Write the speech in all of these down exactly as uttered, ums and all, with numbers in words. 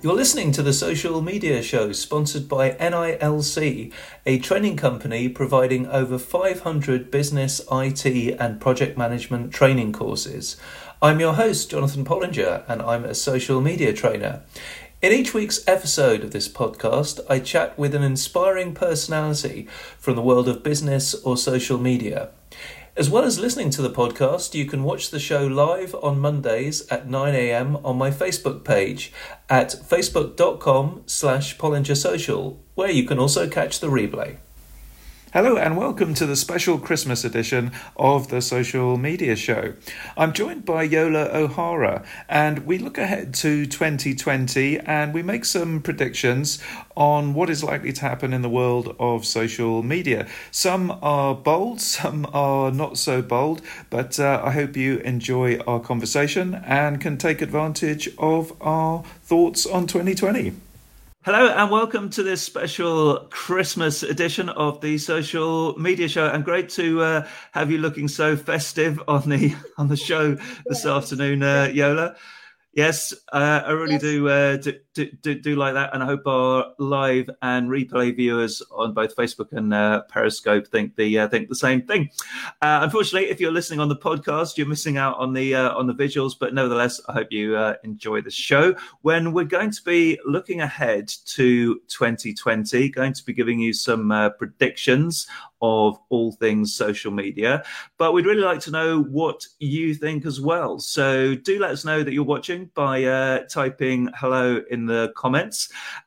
You're listening to the Social Media Show, sponsored by N I L C, a training company providing over five hundred business, I T and project management training courses. I'm your host, Jonathan Pollinger, and I'm a social media trainer. In each week's episode of this podcast, I chat with an inspiring personality from the world of business or social media. As well as listening to the podcast, you can watch the show live on Mondays at nine a.m. on my Facebook page at facebook.com slash Pollinger Social, where you can also catch the replay. Hello and welcome to the special Christmas edition of the Social Media Show. I'm joined by Yola O'Hara, and we look ahead to twenty twenty and we make some predictions on what is likely to happen in the world of social media. Some are bold, some are not so bold, but uh, I hope you enjoy our conversation and can take advantage of our thoughts on twenty twenty. Hello and welcome to this special Christmas edition of the Social Media Show, and great to uh, have you looking so festive on the on the show this afternoon, uh, Yola. Yes, uh, I really yes. do, uh, do, do do like that, and I hope our live and replay viewers on both Facebook and uh, Periscope think the uh, think the same thing. Uh, unfortunately, if you're listening on the podcast, you're missing out on the uh, on the visuals. But nevertheless, I hope you uh, enjoy the show. When we're going to be looking ahead to twenty twenty, going to be giving you some uh, predictions of all things social media, but we'd really like to know what you think as well. So do let us know that you're watching by uh, typing hello in the comments.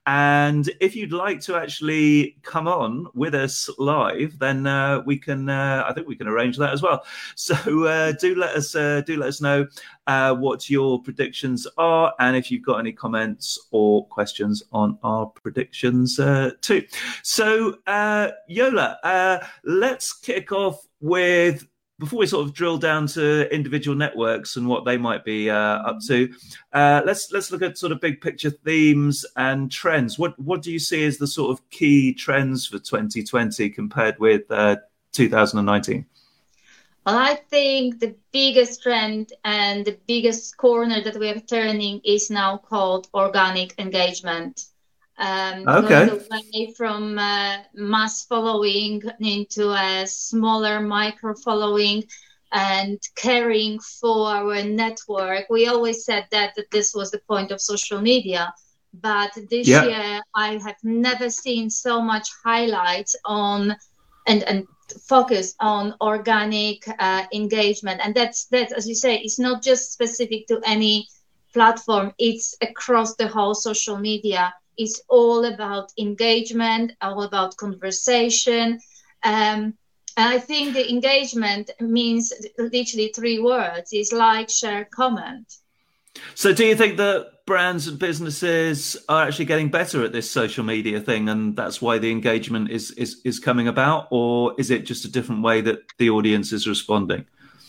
And if you'd like to actually come on with us live, then uh, we can, uh, I think we can arrange that as well. So uh, do let us, uh, do let us know uh, what your predictions are, and if you've got any comments or questions on our predictions uh, too. So uh, Yola, uh, let's kick off with, before we sort of drill down to individual networks and what they might be uh, up to, uh, let's let's look at sort of big picture themes and trends. What what do you see as the sort of key trends for twenty twenty compared with uh, two thousand nineteen? Well, I think the biggest trend and the biggest corner that we are turning is now called organic engagement. Um, okay. Going away from uh, mass following into a smaller micro following and caring for our network. We always said that, that this was the point of social media, but this yeah. year I have never seen so much highlights on and and focus on organic uh, engagement. And that's that, as you say, it's not just specific to any platform, it's across the whole social media. It's all about engagement, all about conversation. Um, and I think the engagement means literally three words. It's like, share, comment. So do you think that brands and businesses are actually getting better at this social media thing, and that's why the engagement is, is, is coming about? Or is it just a different way that the audience is responding?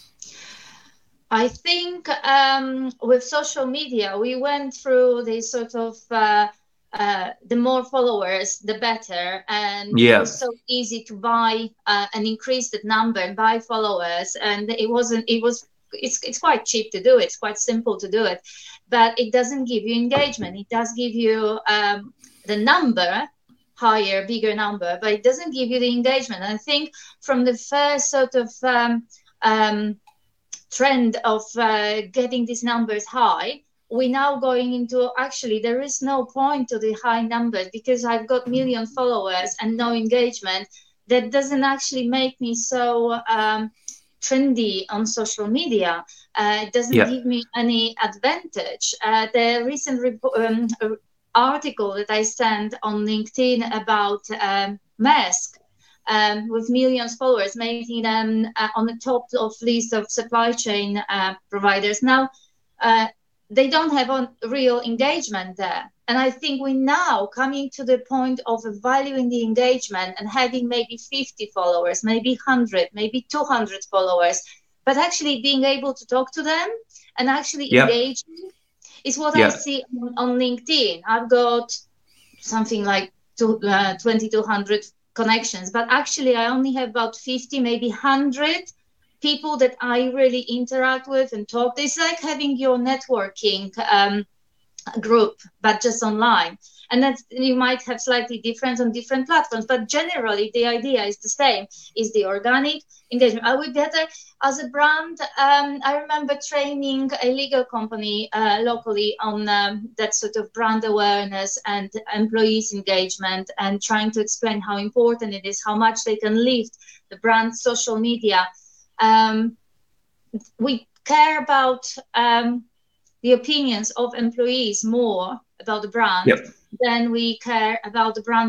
I think um, with social media, we went through this sort of uh, Uh, the more followers, the better. And yeah. It was so easy to buy uh, and increase that number, buy followers. And it wasn't, it was, it's, it's quite cheap to do it. It's quite simple to do it, but it doesn't give you engagement. It does give you um, the number, higher, bigger number, but it doesn't give you the engagement. And I think from the first sort of um, um, trend of uh, getting these numbers high, we're now going into, actually, there is no point to the high numbers because I've got million followers and no engagement. That doesn't actually make me so um, trendy on social media. Uh, it doesn't yeah. give me any advantage. Uh, the recent rep- um, article that I sent on LinkedIn about um, Maersk, um, with millions followers, making them uh, on the top of list of supply chain uh, providers. Now, uh, they don't have a real engagement there. And I think we're now coming to the point of valuing the engagement and having maybe fifty followers, maybe one hundred, maybe two hundred followers, but actually being able to talk to them and actually yeah. engaging is what yeah. I see on, on LinkedIn. I've got something like two, uh, twenty-two hundred connections, but actually I only have about fifty, maybe one hundred people that I really interact with and talk. It's like having your networking um, group, but just online. And that you might have slightly different on different platforms, but generally the idea is the same, is the organic engagement. I would better as a brand. Um, I remember training a legal company uh, locally on um, that sort of brand awareness and employees engagement, and trying to explain how important it is, how much they can lift the brand social media. Um, we care about um, the opinions of employees more about the brand. Yep. Than we care about the brand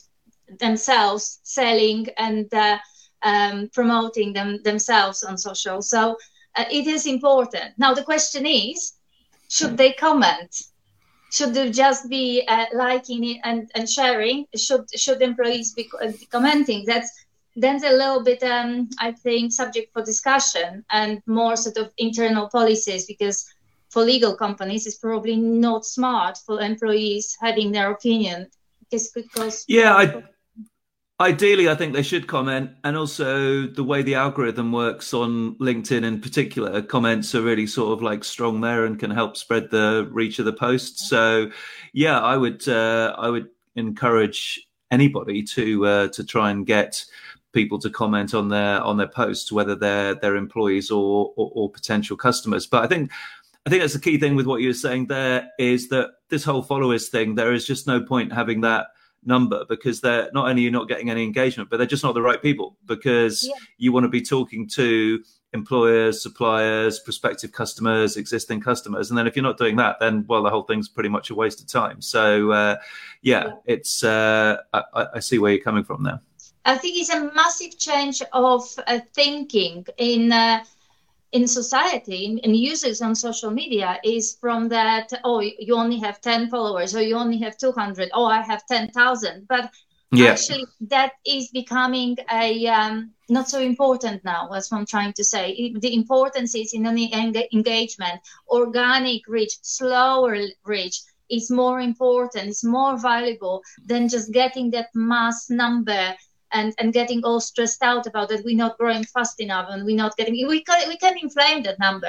themselves selling and uh, um, promoting them themselves on social. So uh, it is important. Now the question is, should they comment? Should they just be uh, liking it and, and sharing? Should should employees be commenting? That's then a little bit, um, I think, subject for discussion and more sort of internal policies, because for legal companies, it's probably not smart for employees having their opinion. Because yeah, I, ideally, I think they should comment. And also the way the algorithm works on LinkedIn in particular, comments are really sort of like strong there and can help spread the reach of the post. So, yeah, I would uh, I would encourage anybody to uh, to try and get people to comment on their on their posts, whether they're their employees or, or or potential customers. But I think. I think that's the key thing with what you were saying there, is that this whole followers thing, there is just no point having that number, because they're not only you're not getting any engagement, but they're just not the right people, because yeah. you want to be talking to employers, suppliers, prospective customers, existing customers. And then if you're not doing that, then, well, the whole thing's pretty much a waste of time. So, uh, yeah, yeah, it's uh, I, I see where you're coming from there. I think it's a massive change of uh, thinking in uh, in society and users on social media, is from that, oh, you only have ten followers, or you only have two hundred, oh, I have ten thousand. But yeah. actually that is becoming a um, not so important now, as I'm trying to say. The importance is in any engagement. Organic reach, slower reach is more important, it's more valuable than just getting that mass number And, and getting all stressed out about it. We're not growing fast enough, and we're not getting. We can we can inflame that number.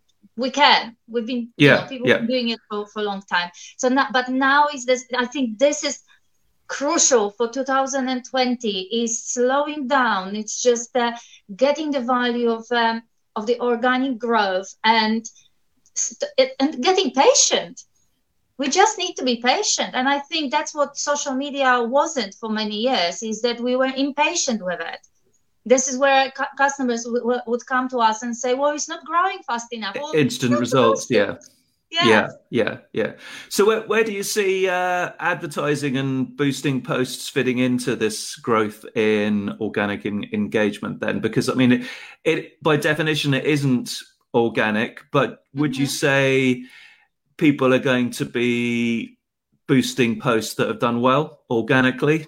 We can. We've been. Yeah. You know, people yeah. have been doing it for, for a long time. So now, but now is this. I think this is crucial for two thousand twenty. Is slowing down. It's just uh, getting the value of um, of the organic growth and and getting patient. We just need to be patient. And I think that's what social media wasn't for many years, is that we were impatient with it. This is where cu- customers w- would come to us and say, well, it's not growing fast enough. Well, instant results, yeah. yeah. Yeah, yeah, yeah. So where, where do you see uh, advertising and boosting posts fitting into this growth in organic in- engagement then? Because, I mean, it, it by definition, it isn't organic, but would mm-hmm. you say people are going to be boosting posts that have done well organically?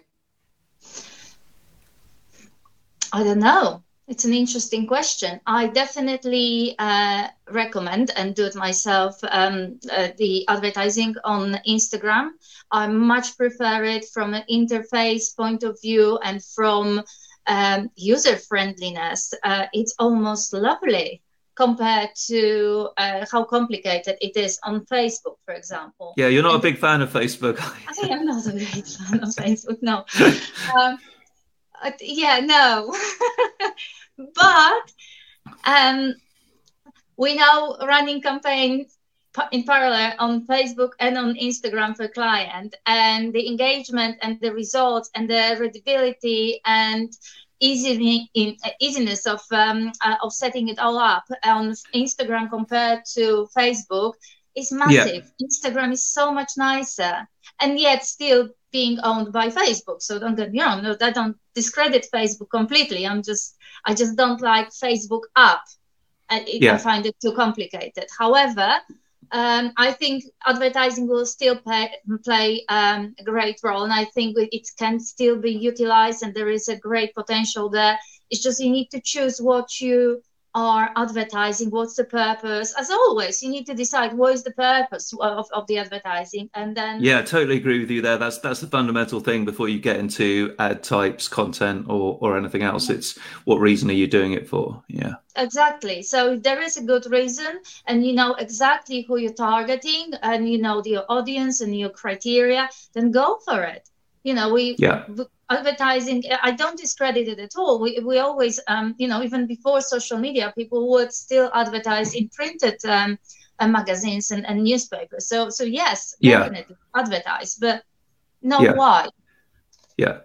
I don't know. It's an interesting question. I definitely uh, recommend and do it myself, um, uh, the advertising on Instagram. I much prefer it from an interface point of view and from um, user friendliness. Uh, it's almost lovely compared to uh, how complicated it is on Facebook, for example. Yeah, you're not and a big fan of Facebook. I am not a big fan of Facebook, no. um, uh, yeah, no. But um, we now running campaigns in parallel on Facebook and on Instagram for client, and the engagement and the results and the readability and easy in uh, easiness of um, uh, of setting it all up on Instagram compared to Facebook is massive. Yeah. Instagram is so much nicer, and yet still being owned by Facebook. So don't get me wrong. No, I don't discredit Facebook completely. I'm just I just don't like Facebook app. I, yeah. I find it too complicated. However, Um, I think advertising will still play, play um, a great role, and I think it can still be utilized, and there is a great potential there. It's just you need to choose what you are advertising, what's the purpose? As always, you need to decide what is the purpose of, of the advertising, and then Yeah, totally agree with you there. That's that's the fundamental thing before you get into ad types, content, or or anything else. It's what reason are you doing it for? Yeah. Exactly. So if there is a good reason, and you know exactly who you're targeting, and you know your audience and your criteria, then go for it. You know, we Yeah. advertising, I don't discredit it at all. We we always, um, you know, even before social media, people would still advertise in printed um, uh, magazines and, and newspapers. So so yes, Yeah. definitely advertise, but know Yeah. why. Yeah.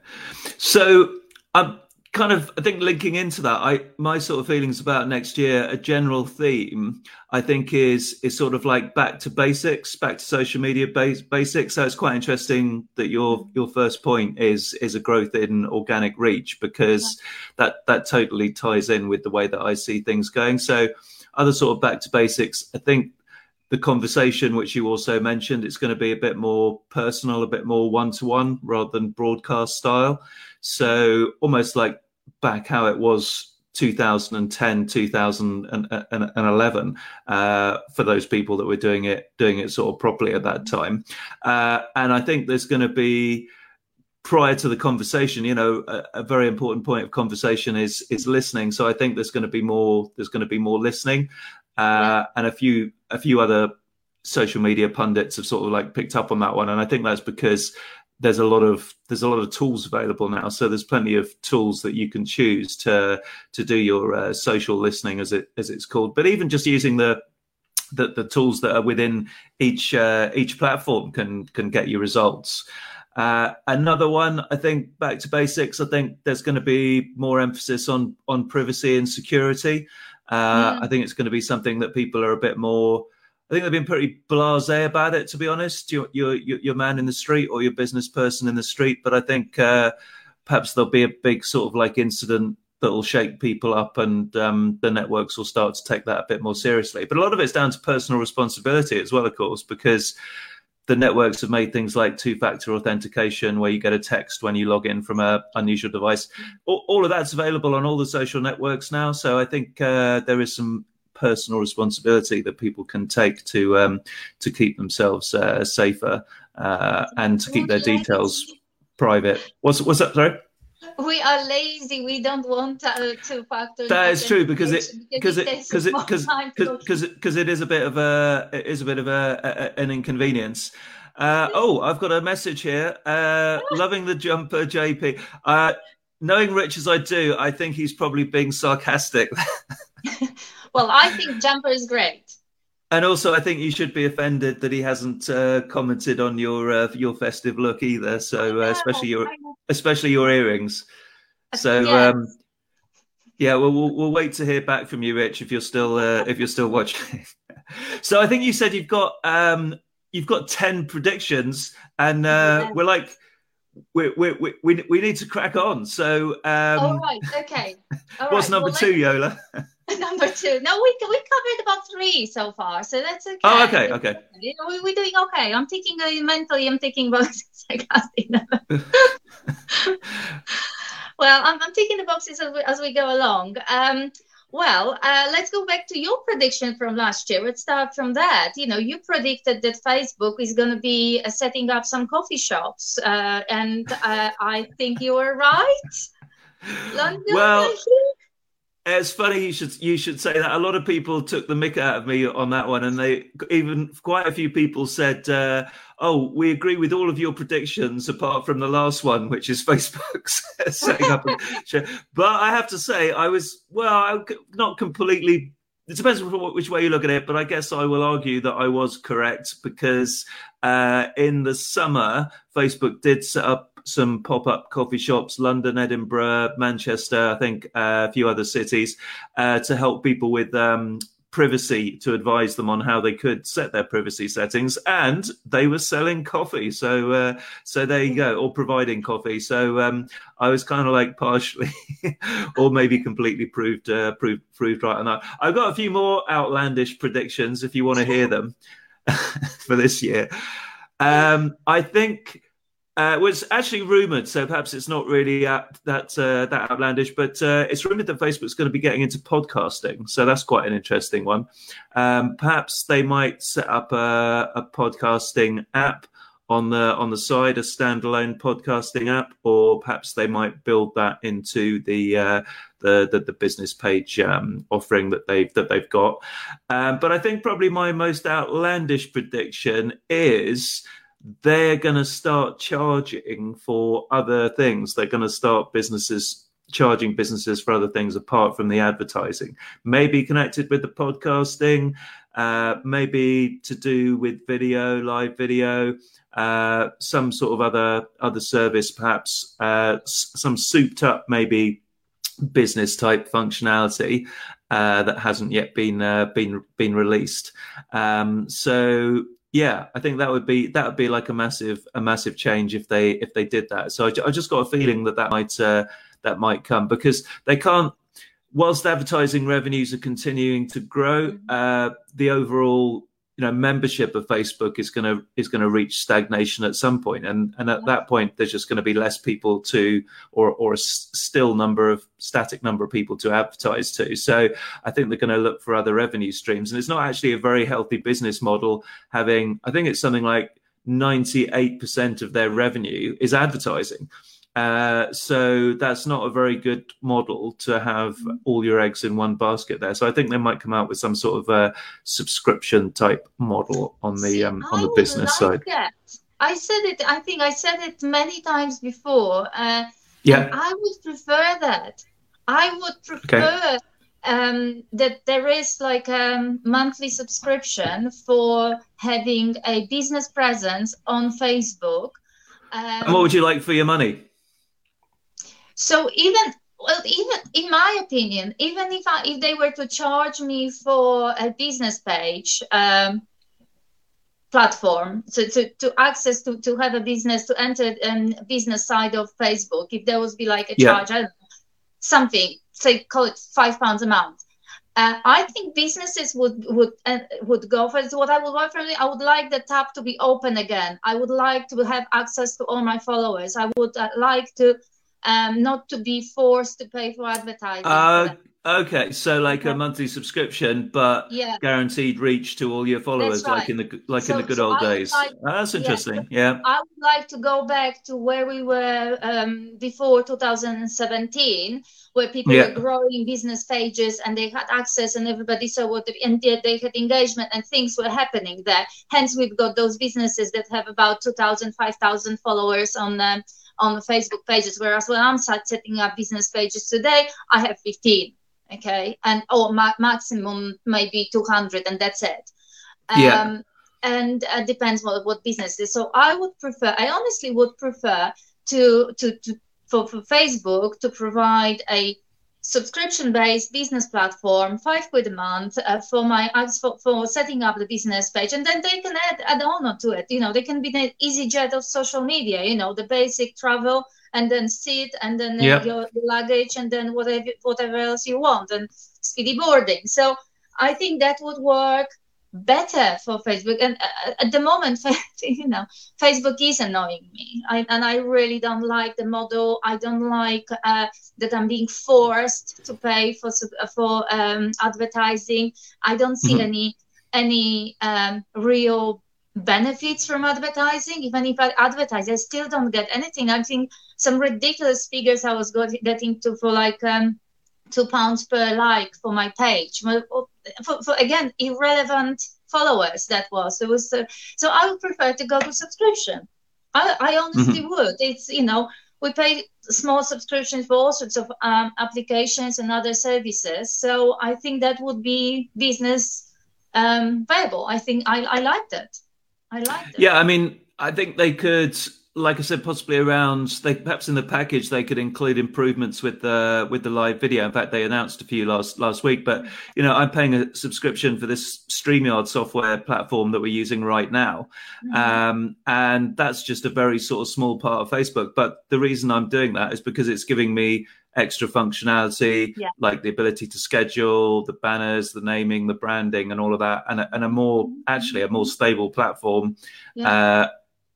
So I'm kind of, I think linking into that, I my sort of feelings about next year, a general theme, I think is is sort of like back to basics, back to social media base, basics. So it's quite interesting that your your first point is is a growth in organic reach, because that that totally ties in with the way that I see things going. So other sort of back to basics, I think the conversation, which you also mentioned, it's going to be a bit more personal, a bit more one-to-one rather than broadcast style. So almost like back how it was two thousand ten, two thousand eleven, uh, for those people that were doing it, doing it sort of properly at that time. Uh, and I think there's going to be, prior to the conversation, you know, a, a very important point of conversation is is listening. So I think there's going to be more, there's going to be more listening. Uh, and a few a few other social media pundits have sort of like picked up on that one, and I think that's because there's a lot of there's a lot of tools available now. So there's plenty of tools that you can choose to to do your uh, social listening, as it as it's called. But even just using the the, the tools that are within each uh, each platform can can get you results. Uh, another one, I think, back to basics. I think there's going to be more emphasis on on privacy and security. Uh, mm. I think it's going to be something that people are a bit more, I think they've been pretty blasé about it, to be honest. You're, you're, you're man in the street or your business person in the street. But I think uh, perhaps there'll be a big sort of like incident that will shake people up, and um, the networks will start to take that a bit more seriously. But a lot of it's down to personal responsibility as well, of course, because the networks have made things like two-factor authentication, where you get a text when you log in from an unusual device. All, all of that's available on all the social networks now. So I think uh, there is some personal responsibility that people can take to um, to keep themselves uh, safer uh, and to keep their details private. What's what's that? Sorry. We are lazy. We don't want uh, two factor. That is true, because it because it because it because because because it is a bit of a it is a bit of a, a an inconvenience. Uh, oh, I've got a message here. Uh, loving the jumper, J P. Uh, knowing Rich as I do, I think he's probably being sarcastic. Well, I think jumper is great. And also, I think you should be offended that he hasn't uh, commented on your uh, your festive look either. So, uh, especially your especially your earrings. So, yeah, um, yeah well, we'll we'll wait to hear back from you, Rich, if you're still uh, if you're still watching. So, I think you said you've got um, you've got ten predictions, and uh, we're like we we we we need to crack on. So, um, all right, okay. All what's right. number well, two, Yola? Number two. No, we we covered about three so far, so that's okay. Oh, okay, okay. We, we're doing okay. I'm thinking uh, mentally. I'm thinking about Well, I'm, I'm ticking the boxes as we, as we go along. Um, well, uh, let's go back to your prediction from last year. Let's start from that. You know, you predicted that Facebook is going to be uh, setting up some coffee shops, uh, and uh, I think you were right. London, well. It's funny you should you should say that. A lot of people took the mick out of me on that one, and they even quite a few people said, uh, "Oh, we agree with all of your predictions apart from the last one, which is Facebook's setting up." A show. But I have to say, I was well, not completely. It depends on which way you look at it, but I guess I will argue that I was correct, because uh, in the summer, Facebook did set up some pop-up coffee shops, London, Edinburgh, Manchester, I think uh, a few other cities, uh, to help people with um, privacy, to advise them on how they could set their privacy settings. And they were selling coffee. So uh, so there you go, or providing coffee. So um, I was kind of like partially or maybe completely proved, uh, proved, proved right on that. I've got a few more outlandish predictions if you want to hear them for this year. Um, I think... Uh, well, it's actually rumoured, so perhaps it's not really at, that uh, that outlandish, but uh, it's rumoured that Facebook's going to be getting into podcasting, so that's quite an interesting one. Um, perhaps they might set up a, a podcasting app on the on the side, a standalone podcasting app, or perhaps they might build that into the uh, the, the the business page um, offering that they've that they've got. Um, but I think probably my most outlandish prediction is they're going to start charging for other things. They're going to start businesses charging businesses for other things apart from the advertising, maybe connected with the podcasting, uh, maybe to do with video, live video, uh, some sort of other other service, perhaps uh, s- some souped up maybe business type functionality uh, that hasn't yet been uh, been been released. Um, so. Yeah, I think that would be that would be like a massive a massive change if they if they did that. So I, I just got a feeling that that might uh, that might come, because they can't. Whilst advertising revenues are continuing to grow, uh, the overall you know membership of Facebook is going to is going to reach stagnation at some point, and and at that point there's just going to be less people to or or a s- still number of static number of people to advertise to. So I think they're going to look for other revenue streams, and it's not actually a very healthy business model having, I think it's something like ninety-eight percent of their revenue is advertising. Uh, so that's not a very good model to have all your eggs in one basket there. So I think they might come out with some sort of a subscription type model on the See, um, I on the would business like side. that. I said it, I think I said it many times before. Uh, Yeah. And I would prefer that. I would prefer Okay. um, that there is like a monthly subscription for having a business presence on Facebook. And what Um, would you like for your money? so even well, even in my opinion, even if I, if they were to charge me for a business page um, platform, so to, to access to, to have a business, to enter a business side of Facebook, if there was be like a Yeah. charge, I don't know, something, say call it five pounds a month. Uh, I think businesses would would uh, would go for it. So what I would want from it, I would like the tab to be open again. I would like to have access to all my followers. I would uh, like to um, not to be forced to pay for advertising. Uh, for them. okay, so like Okay. a monthly subscription, but Yeah, guaranteed reach to all your followers, that's right. like in the like So in the good so old I would days. like, Ah, that's yeah, interesting. Yeah. I would like to go back to where we were um, before two thousand seventeen, where people were Yeah. growing business pages and they had access and everybody saw what, the, and they they had engagement and things were happening there. Hence, we've got those businesses that have about two thousand, five thousand followers on um, on the Facebook pages. Whereas when I'm sat setting up business pages today, I have fifteen. Okay, and or ma- maximum maybe two hundred, and that's it. Yeah. Um, and uh, depends what what business is. So I would prefer, I honestly would prefer to to, to for, for Facebook to provide a subscription-based business platform, five quid a month uh, for my for, for setting up the business page, and then they can add add on to it. You know, they can be the easy jet of social media. You know, the basic travel, and then sit, and then uh, Yeah. your luggage, and then whatever whatever else you want, and speedy boarding. So I think that would work better for Facebook. And uh, at the moment, you know, Facebook is annoying me, I, and I really don't like the model. I don't like uh, that I'm being forced to pay for for um, advertising. I don't see Mhm. any any um, real benefits from advertising. Even if I advertise, I still don't get anything. I think some ridiculous figures I was getting to for like um, two pounds per like for my page. Well, for, for again, irrelevant followers that was. It was uh, so I would prefer to go to subscription. I, I honestly Mhm. would. It's, you know, we pay small subscriptions for all sorts of um, applications and other services. So I think that would be business um, viable. I think I, I like that. I like that. Yeah, I mean, I think they could, like I said, possibly around. They perhaps in the package they could include improvements with the with the live video. In fact, they announced a few last last week. But you know, I'm paying a subscription for this StreamYard software platform that we're using right now, Mhm. um, and that's just a very sort of small part of Facebook. But the reason I'm doing that is because it's giving me extra functionality, Yeah. like the ability to schedule, the banners, the naming, the branding, and all of that, and a, and a more actually a more stable platform. Yeah. Uh,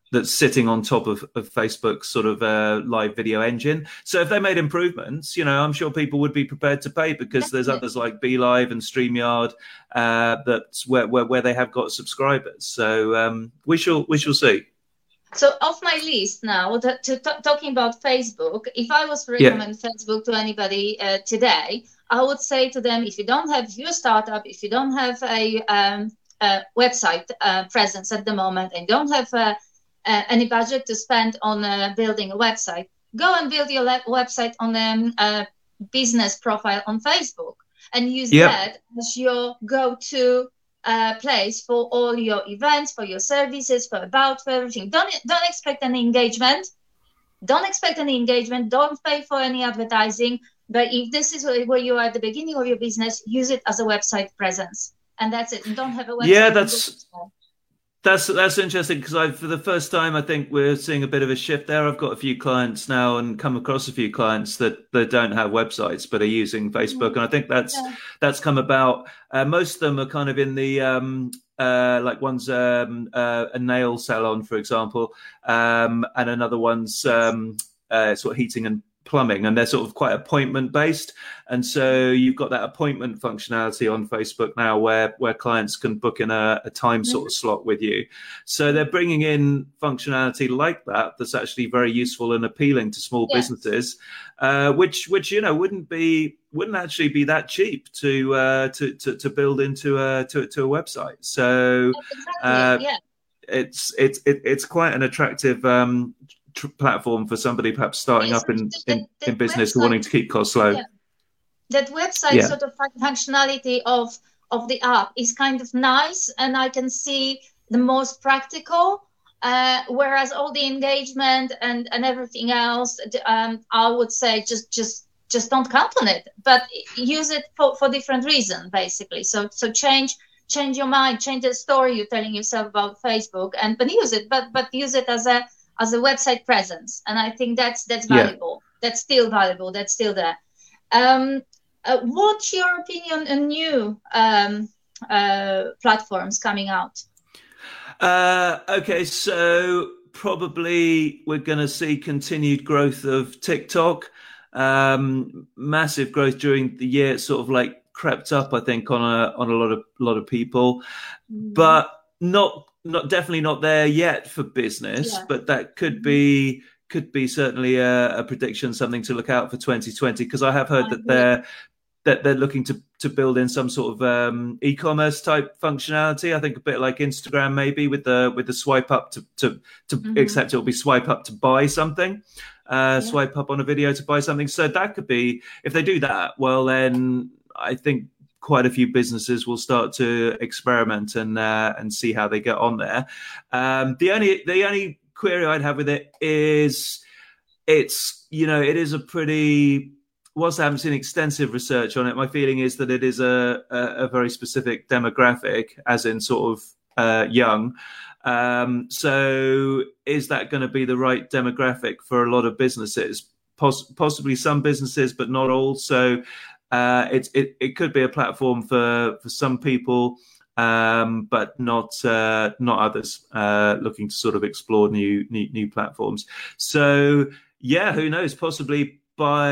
that's sitting on top of, of Facebook's sort of uh, live video engine. So if they made improvements, you know, I'm sure people would be prepared to pay, because there's others like BeLive and StreamYard uh, that's where, where where they have got subscribers. So um, we shall we shall see. So off my list now, to, to, to, talking about Facebook, if I was to recommend yeah. Facebook to anybody uh, today, I would say to them, if you don't have, if you're a startup, if you don't have a, um, a website uh, presence at the moment and don't have uh, uh, any budget to spend on uh, building a website, go and build your le- website on a, a business profile on Facebook and use yep. that as your go-to Uh, place for all your events, for your services, for about for everything. Don't don't expect any engagement. Don't expect any engagement. Don't pay for any advertising. But if this is where you are at the beginning of your business, use it as a website presence, and that's it. And don't have a website. Yeah, that's that's that's interesting, because I, for the first time, I think we're seeing a bit of a shift there. I've got a few clients now, and come across a few clients that, that don't have websites but are using Facebook, and I think that's yeah. that's come about. Uh, most of them are kind of in the um, uh, like one's um, uh, a nail salon, for example, um, and another one's um, uh, sort of heating and plumbing, and they're sort of quite appointment based. And so you've got that appointment functionality on Facebook now, where where clients can book in a, a time sort of slot with you. So they're bringing in functionality like that that's actually very useful and appealing to small yeah. businesses, uh, which which you know wouldn't be wouldn't actually be that cheap to uh, to, to to build into a to, to a website. So uh, yeah. it's it's it, it's quite an attractive um, platform for somebody perhaps starting yes, up in, the, in, the in business website, wanting to keep costs low. Yeah. That website yeah. sort of functionality of of the app is kind of nice, and I can see the most practical, uh, whereas all the engagement and, and everything else, um, I would say just just just don't count on it, but use it for, for different reasons, basically. So so change change your mind, change the story you're telling yourself about Facebook, and but use it, but but use it as a as a website presence. And I think that's that's valuable. Yeah. That's still valuable. That's still there. Um, uh, what's your opinion on new um, uh, platforms coming out? Uh, okay, so probably we're going to see continued growth of TikTok. Um, massive growth during the year. It's sort of like crept up, I think, on a on a lot of lot of people, mm. but not. Not definitely not there yet for business, yeah. but that could be could be certainly a, a prediction, something to look out for twenty twenty. Because I have heard I that agree. they're that they're looking to to build in some sort of um, e-commerce type functionality. I think a bit like Instagram, maybe with the with the swipe up to to, to mm-hmm. except it'll be swipe up to buy something, uh, yeah. swipe up on a video to buy something. So that could be, if they do that, well then I think quite a few businesses will start to experiment and uh, and see how they get on there. Um, the only the only query I'd have with it is it's, you know, it is a pretty, whilst I haven't seen extensive research on it, my feeling is that it is a, a, a very specific demographic, as in sort of uh, young. Um, so is that going to be the right demographic for a lot of businesses? Poss- possibly some businesses, but not all. So Uh, it, it it could be a platform for, for some people, um, but not uh, not others uh, looking to sort of explore new, new new platforms. So yeah, who knows? Possibly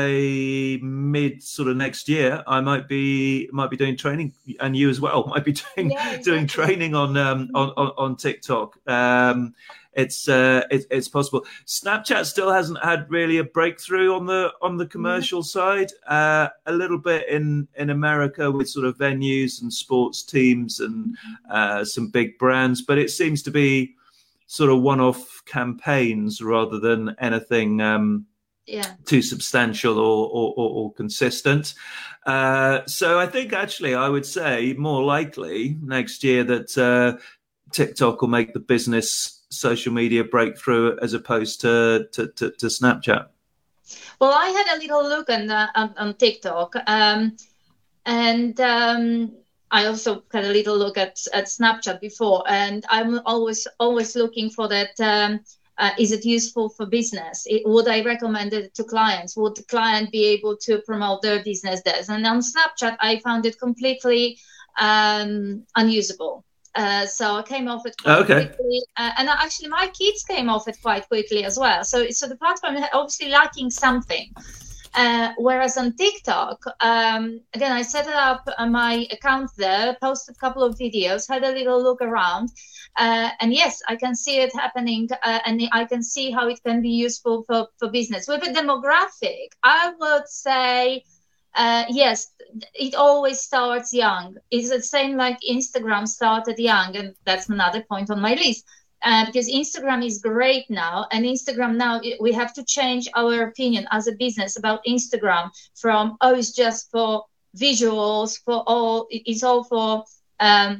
by mid sort of next year, I might be might be doing training, and you as well might be doing yeah, exactly. doing training on um on on, on TikTok. Um, It's uh, it, it's possible. Snapchat still hasn't had really a breakthrough on the on the commercial mm-hmm. side. Uh, a little bit in, in America with sort of venues and sports teams and uh, some big brands, but it seems to be sort of one-off campaigns rather than anything um, yeah. too substantial or or, or, or consistent. Uh, so I think actually I would say more likely next year that uh, TikTok will make the business social media breakthrough as opposed to, to, to, to Snapchat. Well, I had a little look on, uh, on, on TikTok, um, and um, I also had a little look at, at Snapchat before, and I'm always always looking for that. Um, uh, is it useful for business? It, would I recommend it to clients? Would the client be able to promote their business there? And on Snapchat, I found it completely um, unusable. Uh, so I came off it quite Okay. quickly, uh, and actually my kids came off it quite quickly as well. So, so the platform is obviously lacking something. Uh, whereas on TikTok, um, again, I set up uh, my account there, posted a couple of videos, had a little look around, uh, and yes, I can see it happening, uh, and I can see how it can be useful for, for business. With a demographic, I would say, uh, yes, it always starts young. It's the same like Instagram started young, and that's another point on my list. Uh, because Instagram is great now, and Instagram now, we have to change our opinion as a business about Instagram from, oh, it's just for visuals, for all, it's all for um,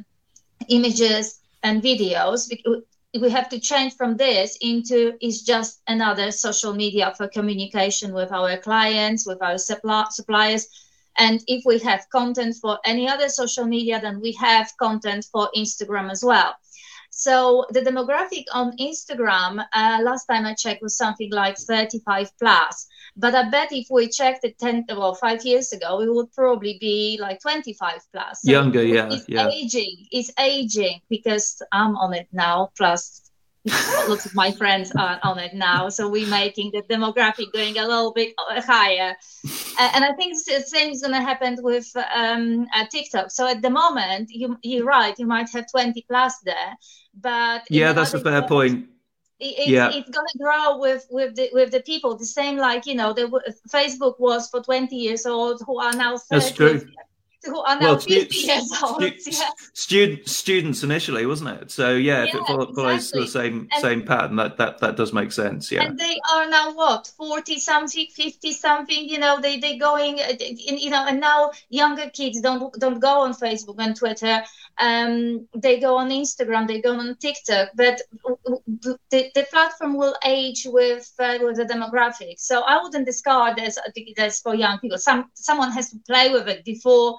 images and videos. We have to change from this into, it's just another social media for communication with our clients, with our supply, suppliers. And if we have content for any other social media, then we have content for Instagram as well. So the demographic on Instagram, uh, last time I checked, was something like thirty-five plus. But I bet if we checked it ten, well, five years ago, we would probably be like twenty-five plus. So Younger, yeah, it's yeah. aging. It's aging because I'm on it now. Plus, lots of my friends are on it now. So we're making the demographic going a little bit higher. Uh, and I think the same is going to happen with um, uh, TikTok. So at the moment, you, you're right, you might have twenty plus there. But yeah, that's a fair point. It, it, yeah. It's going to grow with, with, the, with the people. The same like, you know, the, Facebook was for twenty years old who are now thirty. That's true. Who are now well, fifty stu- years old. Stu- yeah. Student students initially, wasn't it? So yeah, if yeah, it follows exactly. the same and, same pattern, that, that that does make sense. Yeah. And they are now what, forty something, fifty something. You know, they they going. You know, and now younger kids don't don't go on Facebook and Twitter. Um, they go on Instagram. They go on TikTok. But the, the platform will age with uh, with the demographics. So I wouldn't discard this as for young people. Some someone has to play with it before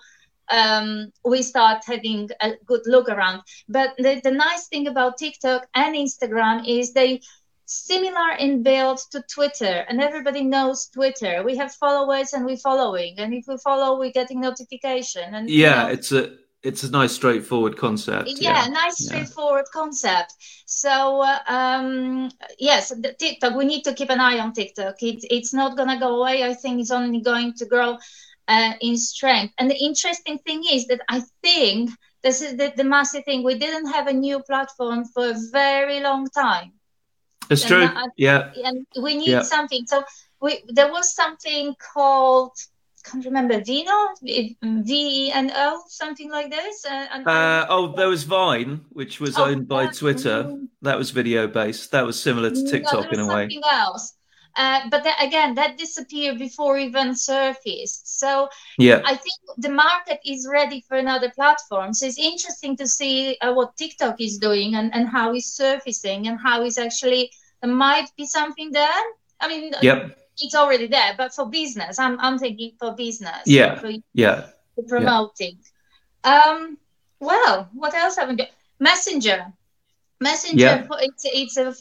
um, we start having a good look around. But the, the nice thing about TikTok and Instagram is they similar in build to Twitter, and everybody knows Twitter. We have followers and we're following, and if we follow, we're getting notification. And yeah, you know, it's a it's a nice straightforward concept. Yeah, yeah. nice yeah. straightforward concept. So uh, um, yes, the TikTok. We need to keep an eye on TikTok. It, it's not gonna go away. I think it's only going to grow uh, in strength. And the interesting thing is that I think this is the, the massive thing. We didn't have a new platform for a very long time. It's and true. I, yeah. And we need yeah. something. So we there was something called, I can't remember, Vino, V E N O, something like this. Uh, and uh, oh, there was Vine, which was oh, owned by that, Twitter. Mm, that was video based. That was similar to TikTok no, there was in a way. something else. Uh, but that, again, that disappeared before even surfaced. So yeah. I think the market is ready for another platform. So it's interesting to see uh, what TikTok is doing and, and how it's surfacing and how it's actually, there might be something there. I mean, yep. it's already there, but for business, I'm I'm thinking for business. Yeah, for, yeah. For promoting. Yeah. Um. Well, what else have we got? Messenger. Messenger. Yeah. It's it's a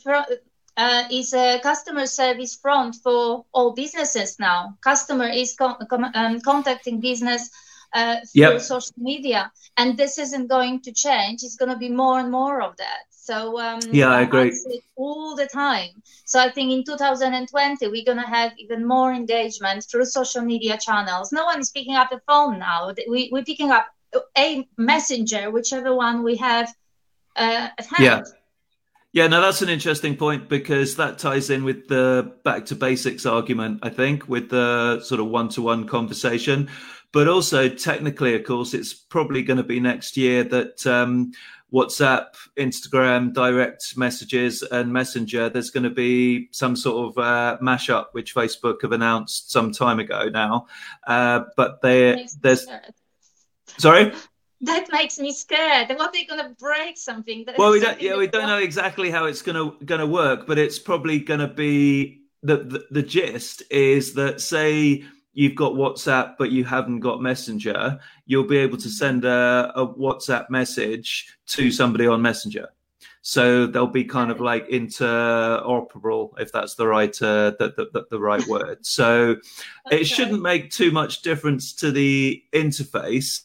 uh, it's a customer service front for all businesses now. Customer is con- com- um, contacting business uh, through yep. social media, and this isn't going to change. It's going to be more and more of that. So um, yeah, I agree. All the time. So I think in two thousand twenty, we're going to have even more engagement through social media channels. No one is picking up the phone now. We, we're picking up a messenger, whichever one we have uh, at hand. Yeah. Yeah, no, that's an interesting point because that ties in with the back to basics argument, I think, with the sort of one-to-one conversation. But also technically, of course, it's probably going to be next year that um, WhatsApp, Instagram, direct messages and Messenger, there's going to be some sort of uh, mashup, which Facebook have announced some time ago now. Uh, but they, there's... Sorry? That makes me scared. What are they going to break something? That well, we don't. Yeah, we don't know exactly how it's going to going to work, but it's probably going to be the, the the gist is that say you've got WhatsApp but you haven't got Messenger, you'll be able to send a, a WhatsApp message to somebody on Messenger. So they'll be kind of like interoperable, if that's the right uh, the, the, the right word. So okay. It shouldn't make too much difference to the interface.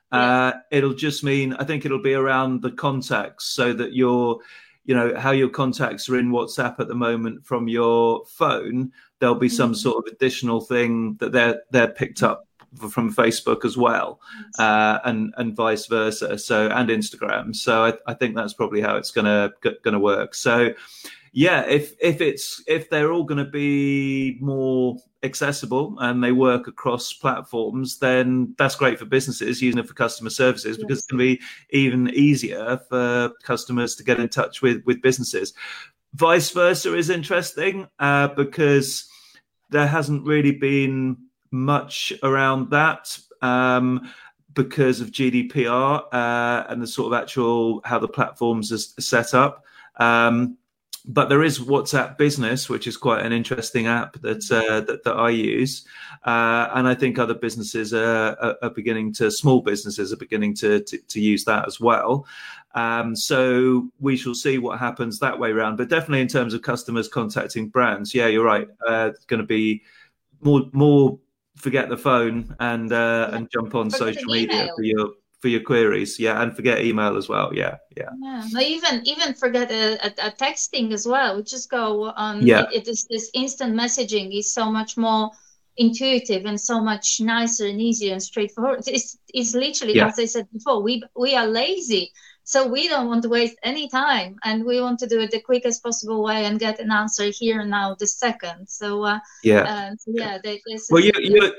Uh, it'll just mean, I think it'll be around the contacts, so that you're, you know, how your contacts are in WhatsApp at the moment from your phone, there'll be some Mm-hmm. sort of additional thing that they're they're picked up from Facebook as well, uh, and and vice versa. So, and Instagram. So I, I think that's probably how it's gonna gonna work. So yeah, if if it's if they're all going to be more accessible and they work across platforms, then that's great for businesses using it for customer services, because Yes. it's going to be even easier for customers to get in touch with with businesses. Vice versa is interesting, uh, because there hasn't really been much around that, um, because of G D P R uh, and the sort of actual how the platforms are set up. Um, But there is WhatsApp Business, which is quite an interesting app that uh, that, that I use, uh, and I think other businesses are, are, are beginning to, small businesses are beginning to to, to use that as well. Um, so we shall see what happens that way around. But definitely in terms of customers contacting brands, yeah, you're right. Uh, it's going to be more more forget the phone and uh, Yeah. and jump on Forget social an media email. for your for your queries, yeah, and forget email as well, yeah, yeah, Yeah, no, even even forget a, a, a texting as well. We just go on. yeah, It, it is this instant messaging is so much more intuitive and so much nicer and easier and straightforward. It's it's literally, yeah, as I said before, we we are lazy, so we don't want to waste any time, and we want to do it the quickest possible way and get an answer here and now, the second. So, uh, yeah. uh, so yeah, they, this Well, is you a, you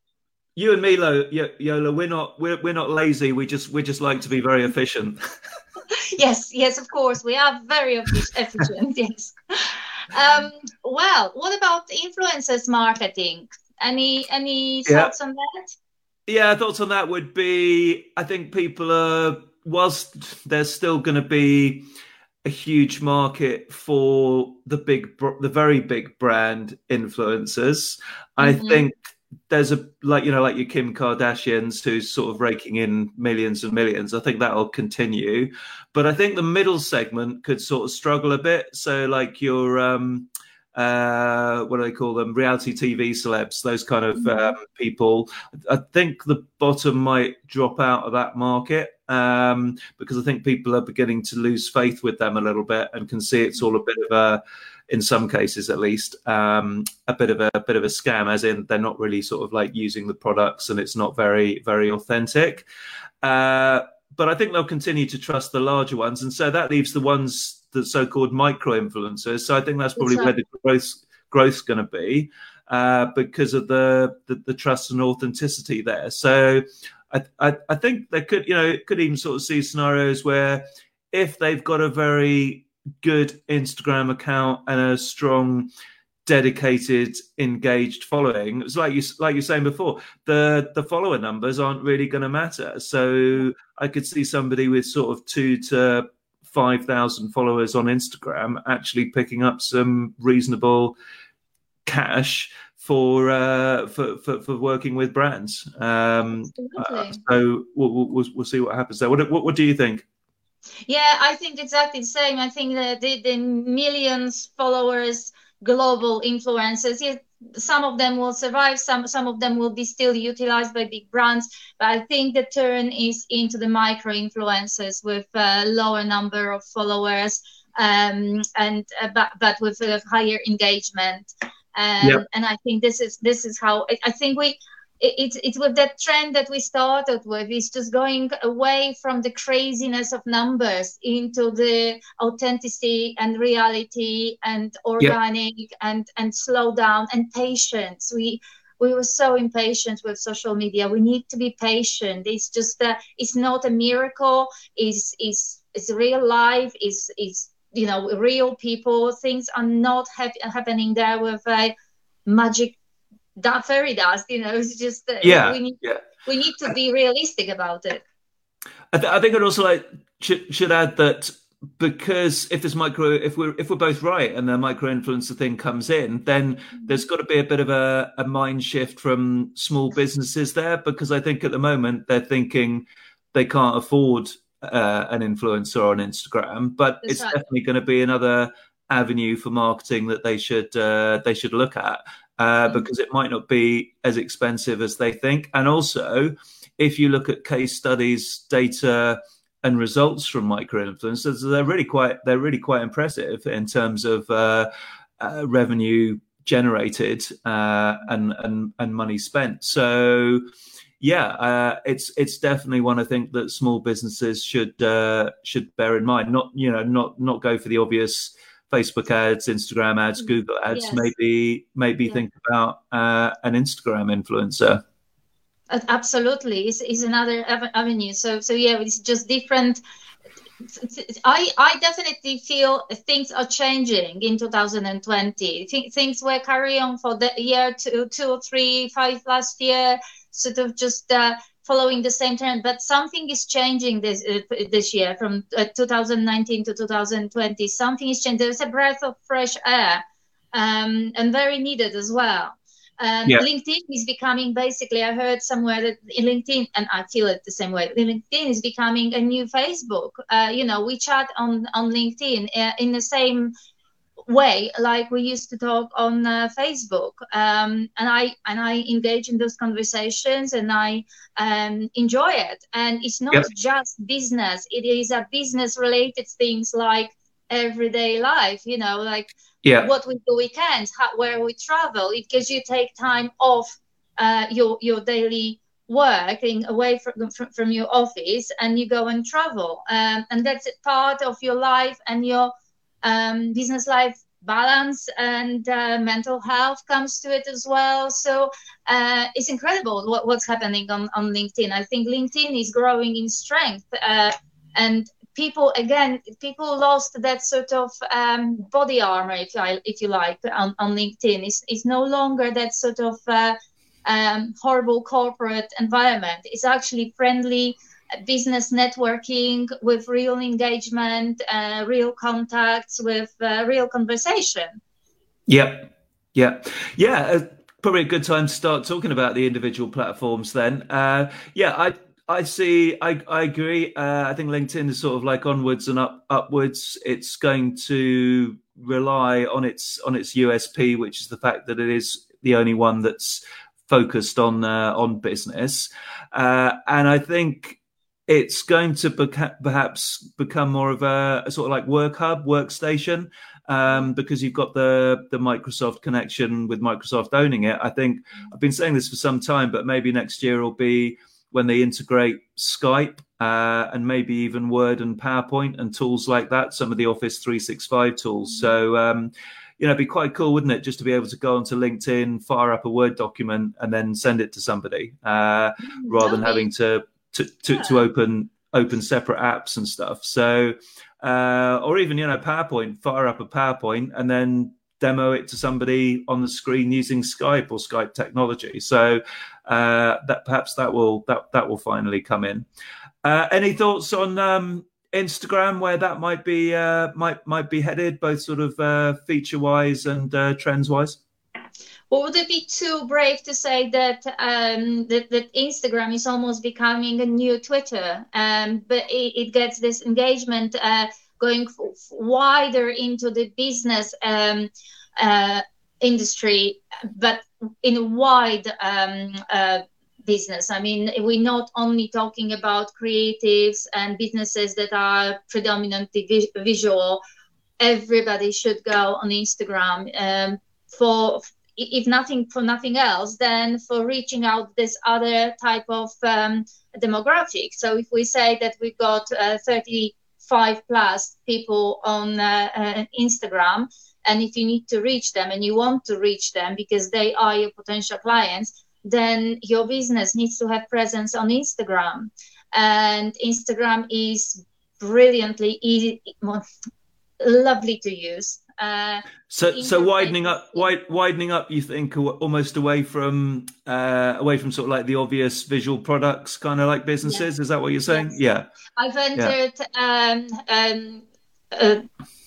you and Milo, Yola, we're not we're we're not lazy. We just we just like to be very efficient. yes, yes, of course, we are very efficient. Yes. Um, well, what about influencers marketing? Any any Yeah, thoughts on that? yeah. Thoughts on that would be, I think people are, whilst there's still going to be a huge market for the big, the very big brand influencers. I Mm-hmm. think there's a, like, you know, like your Kim Kardashians, who's sort of raking in millions and millions. I think that'll continue, but I think the middle segment could sort of struggle a bit. So like your, um, uh, what do they call them? Reality T V celebs, those kind of Mm-hmm. um, people. I think the bottom might drop out of that market, um, because I think people are beginning to lose faith with them a little bit and can see it's all a bit of a, in some cases at least, um, a bit of a, a bit of a scam, as in they're not really sort of like using the products and it's not very, very authentic. Uh, but I think they'll continue to trust the larger ones. And so that leaves the ones, the so-called micro influencers. So I think that's probably That's where right. the growth growth's going to be, uh, because of the, the the trust and authenticity there. So I, I I think they could, you know, it could even sort of see scenarios where if they've got a very good Instagram account and a strong, dedicated, engaged following, it's like you like you're saying before, the the follower numbers aren't really going to matter. So I could see somebody with sort of two to five thousand followers on Instagram actually picking up some reasonable cash for uh, for, for for working with brands. Um, uh, Absolutely. so we'll, we'll we'll see what happens there. What what, what do you think? Yeah, I think exactly the same. I think that the, the millions followers, global influencers, yes, some of them will survive, some some of them will be still utilized by big brands. But I think the turn is into the micro influencers with a lower number of followers, um, and uh, but but with a higher engagement. Yeah, Um, and I think this is this is how I, I think we. It's it's with that trend that we started with. It's just going away from the craziness of numbers into the authenticity and reality and yeah, organic and and slow down and patience. We we were so impatient with social media. We need to be patient. It's just uh, it's not a miracle. It's it's it's real life. It's it's you know real people. Things are not hap- happening there with a magic that fairy dust, you know. It's just uh, we, yeah, we need yeah. we need to be realistic about it. I, th- I think I'd also like should, should add that, because if this micro, if we're if we're both right and the micro influencer thing comes in, then there's got to be a bit of a, a mind shift from small businesses there, because I think at the moment they're thinking they can't afford uh, an influencer on Instagram, but That's it's right. definitely going to be another avenue for marketing that they should uh, they should look at, uh, Mm. because it might not be as expensive as they think, and also if you look at case studies, data, and results from micro-influencers, they're really quite they're really quite impressive in terms of uh, uh, revenue generated uh, and and and money spent. So yeah, uh, it's it's definitely one I think that small businesses should uh, should bear in mind. Not you know not not go for the obvious Facebook ads, Instagram ads, Google ads. Yes. Maybe maybe Yeah. think about uh, an Instagram influencer. Absolutely, it's, it's another avenue. So so yeah, it's just different. I I definitely feel things are changing in two thousand twenty. Th- things were carrying on for the year two, two, three, five last year, sort of just uh, following the same trend. But something is changing this uh, this year from uh, two thousand nineteen to two thousand twenty. Something is changing. There's a breath of fresh air, um, and very needed as well. Um, Yeah. LinkedIn is becoming basically, I heard somewhere that LinkedIn, and I feel it the same way, LinkedIn is becoming a new Facebook. Uh, you know, we chat on, on LinkedIn uh, in the same way like we used to talk on uh, Facebook. Um, and I and I engage in those conversations, and I um, enjoy it. And it's not Yep. just business. It is a business related things like everyday life, you know, like Yeah. what we do weekends, how, where we travel. It gives you take time off uh, your your daily working away from, from from your office, and you go and travel, um, and that's a part of your life and your um, business life balance, and uh, mental health comes to it as well. So uh, it's incredible what, what's happening on, on LinkedIn. I think LinkedIn is growing in strength, uh, and people again people lost that sort of um, body armor, if you if you like, on, on LinkedIn. It's, it's no longer that sort of uh, um, horrible corporate environment. It's actually friendly business networking with real engagement, uh, real contacts, with uh, real conversation. Yeah, yeah, yeah. Uh, probably a good time to start talking about the individual platforms then. Uh, yeah, I I see. I I agree. Uh, I think LinkedIn is sort of like onwards and up upwards. It's going to rely on its on its U S P, which is the fact that it is the only one that's focused on uh, on business, uh, and I think it's going to beca- perhaps become more of a, a sort of like work hub, workstation, um, because you've got the the Microsoft connection with Microsoft owning it. I think I've been saying this for some time, but maybe next year will be when they integrate Skype uh, and maybe even Word and PowerPoint and tools like that, some of the Office three sixty-five tools. So, um, you know, it'd be quite cool, wouldn't it, just to be able to go onto LinkedIn, fire up a Word document and then send it to somebody uh, rather than having to to, to, yeah. to open open separate apps and stuff. So, uh, or even, you know, PowerPoint, fire up a PowerPoint and then demo it to somebody on the screen using Skype or Skype technology. So uh, that perhaps that will that that will finally come in. Uh, any thoughts on um, Instagram, where that might be uh, might might be headed, both sort of uh, feature wise and uh, trends wise? Or would it be too brave to say that um, that, that Instagram is almost becoming a new Twitter, um, but it, it gets this engagement uh, going f- wider into the business um, uh, industry, but in a wide um, uh, business. I mean, we're not only talking about creatives and businesses that are predominantly vis- visual. Everybody should go on Instagram um, for. If nothing for nothing else, then for reaching out this other type of um, demographic. So if we say that we've got uh, thirty-five plus people on uh, uh, Instagram, and if you need to reach them and you want to reach them because they are your potential clients, then your business needs to have presence on Instagram. And Instagram is brilliantly easy, lovely to use. Uh, so, so widening up, wide, widening up. You think almost away from, uh, away from sort of like the obvious visual products, kind of like businesses. Yeah. Is that what you're saying? Yes. Yeah. I've entered yeah. um, um, uh,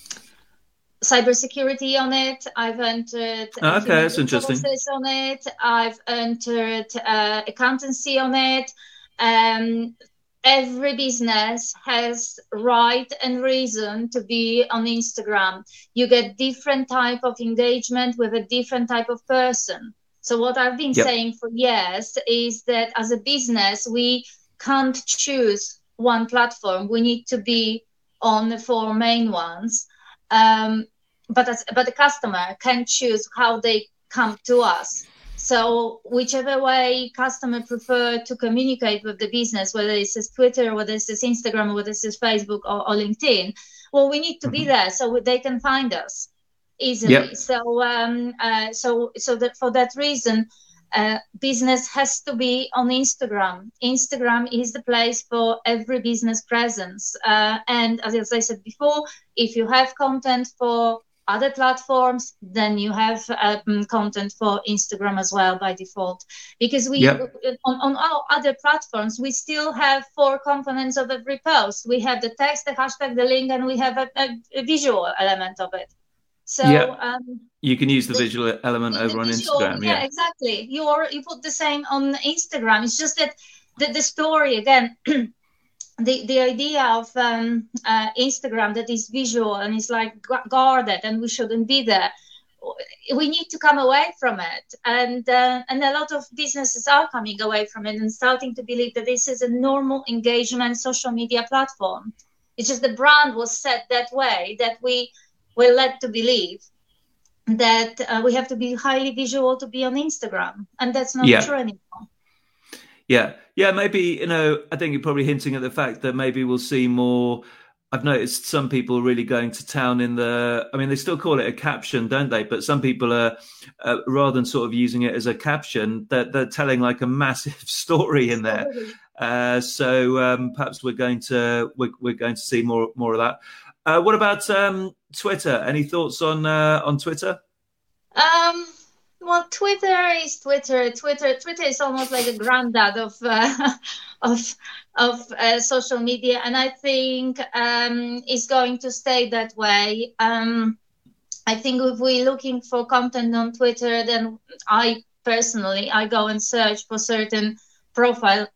cybersecurity on it. I've entered oh, okay, that's interesting. on it. I've entered uh, accountancy on it. Um, Every business has right and reason to be on Instagram. You get different type of engagement with a different type of person. So what I've been Yep. saying for years is that as a business, we can't choose one platform. We need to be on the four main ones. Um, but as, but the customer can choose how they come to us. So whichever way customer prefer to communicate with the business, whether it's Twitter, whether it's Instagram, whether it's Facebook or, or LinkedIn, well, we need to mm-hmm. be there so they can find us easily. Yep. So um, uh, so so that for that reason, uh, business has to be on Instagram. Instagram is the place for every business presence. Uh, and as, as I said before, if you have content for other platforms, then you have um, content for Instagram as well by default. Because we yep. on, on our other platforms, we still have four components of every post. We have the text, the hashtag, the link, and we have a, a, a visual element of it. So yep. um, you can use the, the visual element the, over the on visual, Instagram. Yeah, yeah, exactly. You are, you put the same on Instagram. It's just that the, the story again. The the idea of um, uh, Instagram that is visual and is like guarded and we shouldn't be there. We need to come away from it, and uh, and a lot of businesses are coming away from it and starting to believe that this is a normal engagement social media platform. It's just the brand was set that way that we were led to believe that uh, we have to be highly visual to be on Instagram, and that's not yeah. true anymore. Yeah, yeah, maybe, you know, I think you're probably hinting at the fact that maybe we'll see more. I've noticed some people really going to town in the, I mean, they still call it a caption, don't they? But some people are, uh, rather than sort of using it as a caption, they're, they're telling like a massive story in there. Uh, so um, perhaps we're going to, we're, we're going to see more, more of that. Uh, what about um, Twitter? Any thoughts on, uh, on Twitter? Um. Well, Twitter is Twitter. Twitter, Twitter is almost like a granddad of uh, of of uh, social media, and I think um, it's going to stay that way. Um, I think if we're looking for content on Twitter, then I personally I go and search for certain profile,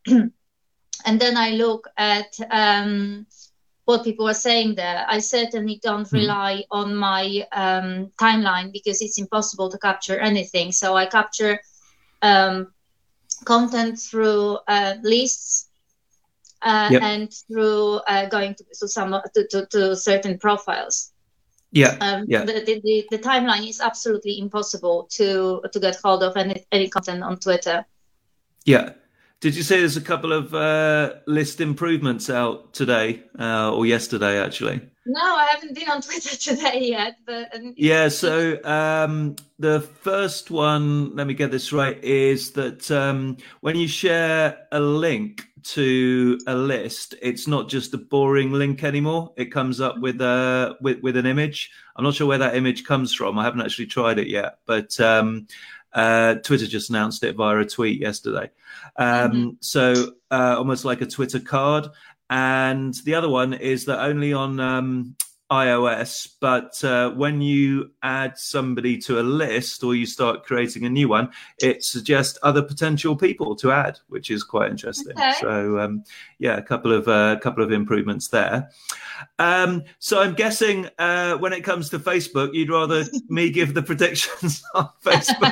and then I look at um, what people are saying there. I certainly don't rely mm. on my um, timeline because it's impossible to capture anything. So I capture um, content through uh, lists uh, yep. and through uh, going to, to some to, to, to certain profiles. Yeah, um, yeah. The, the, the timeline is absolutely impossible to to get hold of any, any content on Twitter. Yeah. Did you say there's a couple of uh, list improvements out today uh, or yesterday, actually? No, I haven't been on Twitter today yet. But um, yeah, so um, the first one, let me get this right, is that um, when you share a link to a list, it's not just a boring link anymore. It comes up with a with, with an image. I'm not sure where that image comes from. I haven't actually tried it yet, but um, uh, Twitter just announced it via a tweet yesterday. Um, mm-hmm. So uh, almost like a Twitter card. And the other one is that only on um, iOS, but uh, when you add somebody to a list or you start creating a new one, it suggests other potential people to add, which is quite interesting. Okay. So um, yeah, a couple of a uh, couple of improvements there. Um, so I'm guessing uh, when it comes to Facebook, you'd rather me give the predictions on Facebook.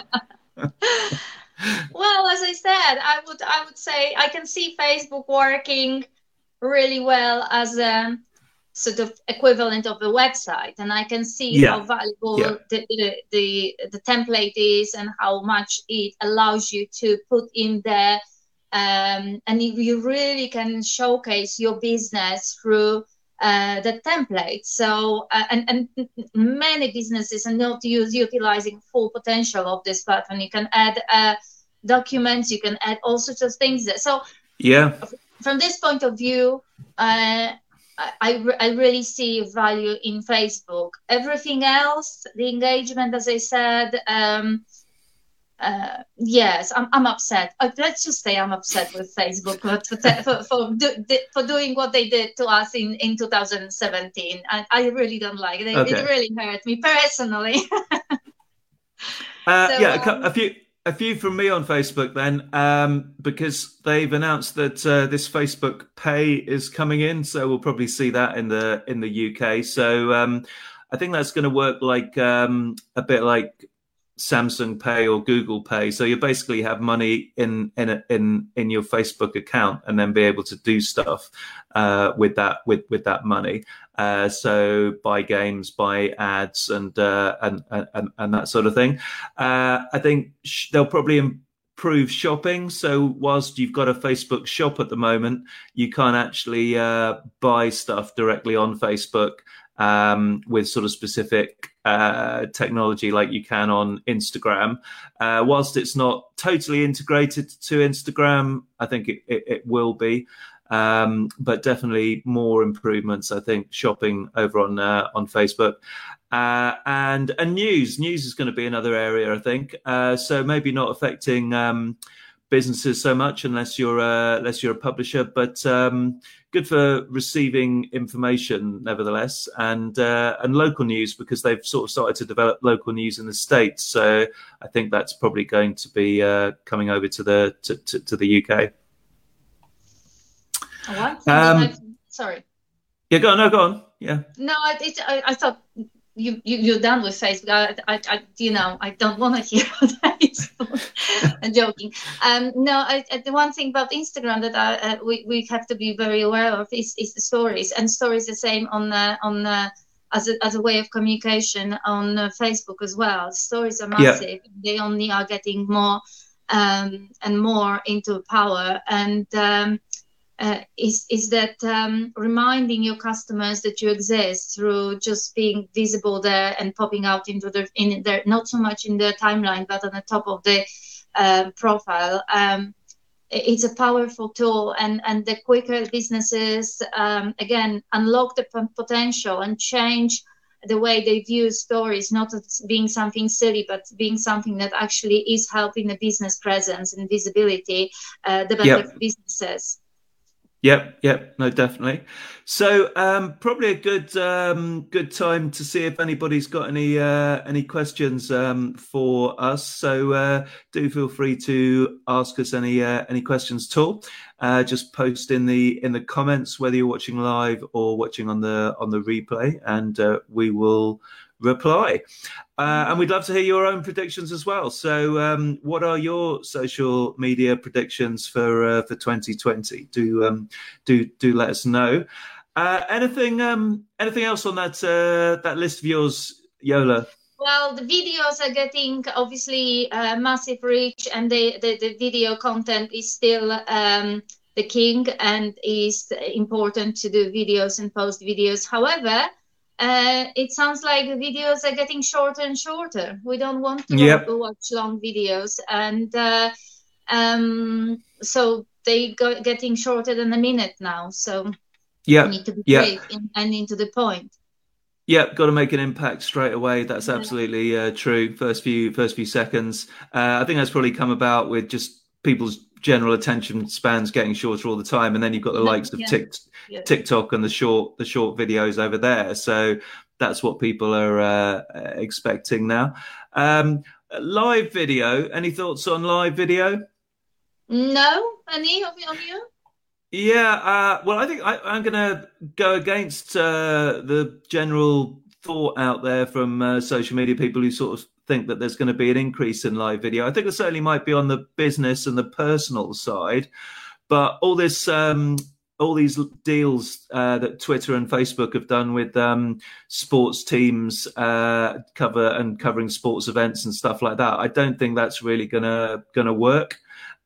Well, as I said, I would I would say I can see Facebook working really well as a sort of equivalent of a website, and I can see yeah. how valuable yeah. the, the the the template is and how much it allows you to put in there, um, and you really can showcase your business through uh, the template. So uh, and and many businesses are not use, utilizing full potential of this platform. You can add uh, documents, you can add all sorts of things there. So yeah. From this point of view, uh, I, I really see value in Facebook. Everything else, the engagement, as I said, um, uh, yes, I'm, I'm upset. Uh, let's just say I'm upset with Facebook for for, for, do, for doing what they did to us in, in two thousand seventeen. I, I really don't like it. Okay. It really hurt me personally. uh, so, yeah, um, a, a few... A few from me on Facebook then, um, because they've announced that uh, this Facebook Pay is coming in, so we'll probably see that in the in the U K. So um, I think that's going to work like um, a bit like Samsung Pay or Google Pay. So you basically have money in in a, in in your Facebook account, and then be able to do stuff uh, with that with with that money. Uh, so buy games, buy ads, and uh, and, and and that sort of thing. Uh, I think sh- they'll probably improve shopping. So whilst you've got a Facebook shop at the moment, you can't actually uh, buy stuff directly on Facebook um, with sort of specific uh, technology like you can on Instagram. Uh, whilst it's not totally integrated to Instagram, I think it, it, it will be. Um, but definitely more improvements, I think, shopping over on uh, on Facebook. Uh, and and news. News is going to be another area, I think. Uh, so maybe not affecting um, businesses so much unless you're a, unless you're a publisher, but um, good for receiving information nevertheless, and uh, and local news, because they've sort of started to develop local news in the States. So I think that's probably going to be uh, coming over to the to, to, to the U K. What? Um, sorry. Yeah, go on. No, go on. Yeah. No, it, I, I thought you, you you're done with Facebook. I, I, I you know, I don't want to hear Facebook. I'm joking. Um, no, I, I, the one thing about Instagram that I, uh, we we have to be very aware of is, is the stories, and stories the same on uh, on uh, as a as a way of communication on uh, Facebook as well. Stories are massive. Yeah. They only are getting more um, and more into power, and um, Uh, is is that um, reminding your customers that you exist through just being visible there and popping out into the in there, not so much in the timeline, but on the top of the uh, profile. Um, it's a powerful tool, and and the quicker businesses um, again unlock the potential and change the way they view stories, not as being something silly, but being something that actually is helping the business presence and visibility, uh, the better yep. businesses. Yep, yep, no, definitely. So um, probably a good um, good time to see if anybody's got any uh, any questions um, for us. So uh, do feel free to ask us any uh, any questions at all. Uh, just post in the in the comments whether you're watching live or watching on the on the replay, and uh, we will reply. Uh, and we'd love to hear your own predictions as well. So um, what are your social media predictions for uh, for twenty twenty? Do um, do do let us know. Uh, anything um, anything else on that uh, that list of yours, Yola? Well, the videos are getting obviously uh, massive reach, and the, the, the video content is still um, the king, and is important to do videos and post videos. However, Uh, it sounds like the videos are getting shorter and shorter. We don't want to yep. watch long videos, and uh, um, so they go getting shorter than a minute now. So yeah, you need to be yep. quick and, and into the point. Yeah, got to make an impact straight away. That's absolutely uh, true. First few first few seconds. Uh, I think that's probably come about with just people's general attention spans getting shorter all the time, and then you've got the likes of yeah. TikTok. Yeah. TikTok and the short the short videos over there, so that's what people are uh, expecting now. Um, live video. Any thoughts on live video? No, any of you? Yeah. Uh, well, I think I, I'm going to go against uh, the general thought out there from uh, social media people who sort of think that there's going to be an increase in live video. I think there certainly might be on the business and the personal side, but all this. Um, all these deals uh, that Twitter and Facebook have done with um, sports teams uh, cover and covering sports events and stuff like that, I don't think that's really gonna gonna work.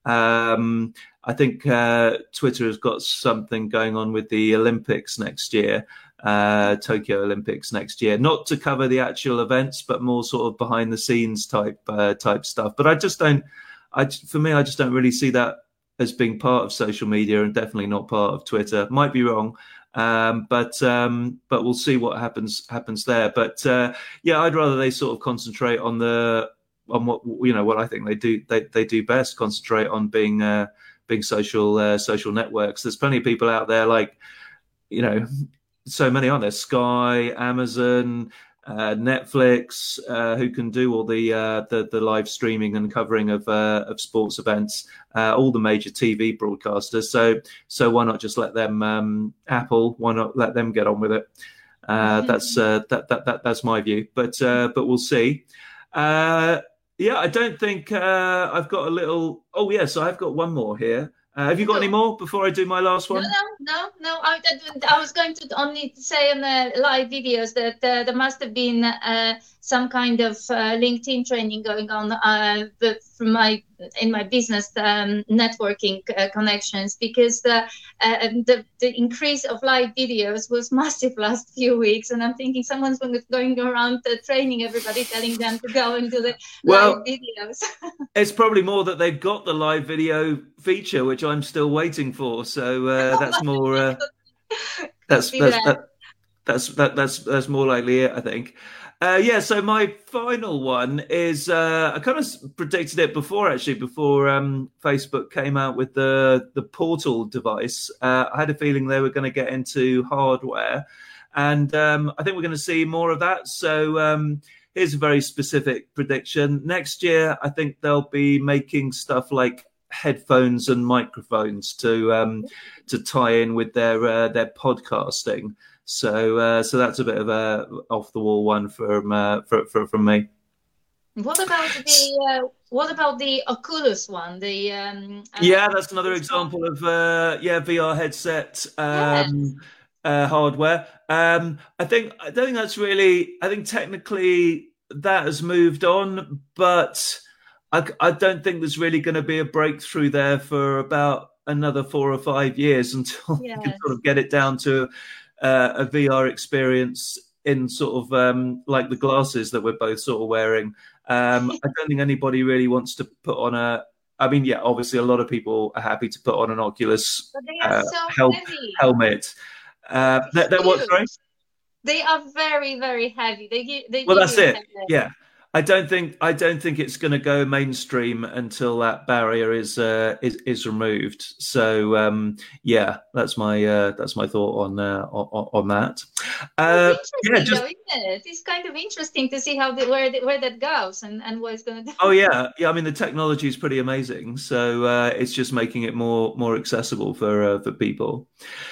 Um, I think uh, Twitter has got something going on with the Olympics next year, uh, Tokyo Olympics next year, not to cover the actual events, but more sort of behind the scenes type uh, type stuff. But I just don't. I for me, I just don't really see that as being part of social media, and definitely not part of Twitter. Might be wrong, um, but um, but we'll see what happens happens there. But uh, yeah, I'd rather they sort of concentrate on the on what you know what I think they do they they do best. Concentrate on being uh, being social uh, social networks. There's plenty of people out there, like you know, so many on there. Sky, Amazon, Uh, Netflix, uh, who can do all the, uh, the the live streaming and covering of uh, of sports events, uh, all the major T V broadcasters. So so why not just let them? Um, Apple, why not let them get on with it? Uh, mm-hmm. That's uh, that, that that that's my view. But uh, but we'll see. Uh, Yeah, I don't think uh, I've got a little. Oh, yes, I've got one more here. Uh, have you got any more before I do my last one? No, no, no, no. I, I was going to only say on the live videos that uh, there must have been uh, some kind of uh, LinkedIn training going on uh, from my in my business um, networking uh, connections, because the, uh, the the increase of live videos was massive last few weeks, and I'm thinking someone's going around uh, training everybody, telling them to go and do the well, live videos. It's probably more that they've got the live video feature, which I'm still waiting for. So uh, that's more. Uh, that's that's that, that's that, that's that's more likely it, I think. Uh, yeah. So my final one is uh, I kind of predicted it before, actually, before um, Facebook came out with the the Portal device. Uh, I had a feeling they were going to get into hardware, and um, I think we're going to see more of that. So. Um, Here's a very specific prediction. Next year, I think they'll be making stuff like headphones and microphones to um, to tie in with their uh, their podcasting. So uh, so that's a bit of a off the wall one from uh, for, for, from me. What about the uh, what about the Oculus one? The um, uh, yeah, that's another example of uh, yeah V R headset. Um, yes. Uh, hardware. Um, I think I don't think that's really. I think technically that has moved on, but I, I don't think there's really going to be a breakthrough there for about another four or five years until yes. you can sort of get it down to uh, a V R experience in sort of um, like the glasses that we're both sort of wearing. Um, I don't think anybody really wants to put on a. I mean, yeah, obviously a lot of people are happy to put on an Oculus but they are uh, so hel- heavy. helmet. Uh, that, that what, sorry? They are very, very heavy. They give. They well, give that's it. Yeah, I don't think I don't think it's going to go mainstream until that barrier is uh, is is removed. So um, yeah, that's my uh, that's my thought on uh, on, on that. Uh, yeah, just, though, isn't it? It's kind of interesting to see how the, where the, where that goes and, and what it's going to do. Oh yeah, yeah. I mean, the technology is pretty amazing. So uh, it's just making it more more accessible for uh, for people.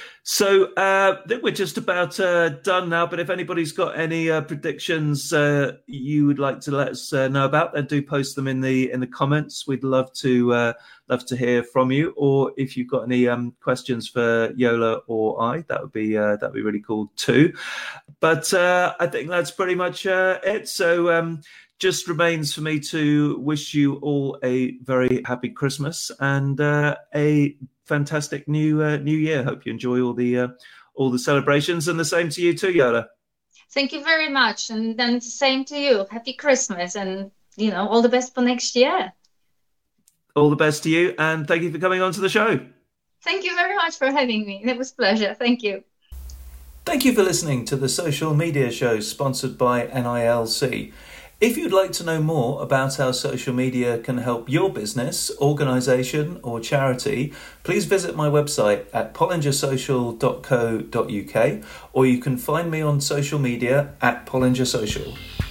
So uh, I think we're just about uh, done now, but if anybody's got any uh, predictions uh, you would like to let us uh, know about, then do post them in the in the comments. We'd love to uh, love to hear from you, or if you've got any um, questions for Yola or I, that would be uh, that would be really cool too. But uh, I think that's pretty much uh, it. So um, just remains for me to wish you all a very happy Christmas and uh, a fantastic new uh, new year. Hope you enjoy all the uh, all the celebrations, and the same to you too, Yola. Thank you very much, and then the same to you. Happy Christmas, and you know, all the best for next year. All the best to you, and thank you for coming on to the show. Thank you very much for having me. It was a pleasure. Thank you. Thank you for listening to the Social Media Show sponsored by N I L C. If you'd like to know more about how social media can help your business, organisation or charity, please visit my website at pollinger social dot co dot uk, or you can find me on social media at Pollinger Social.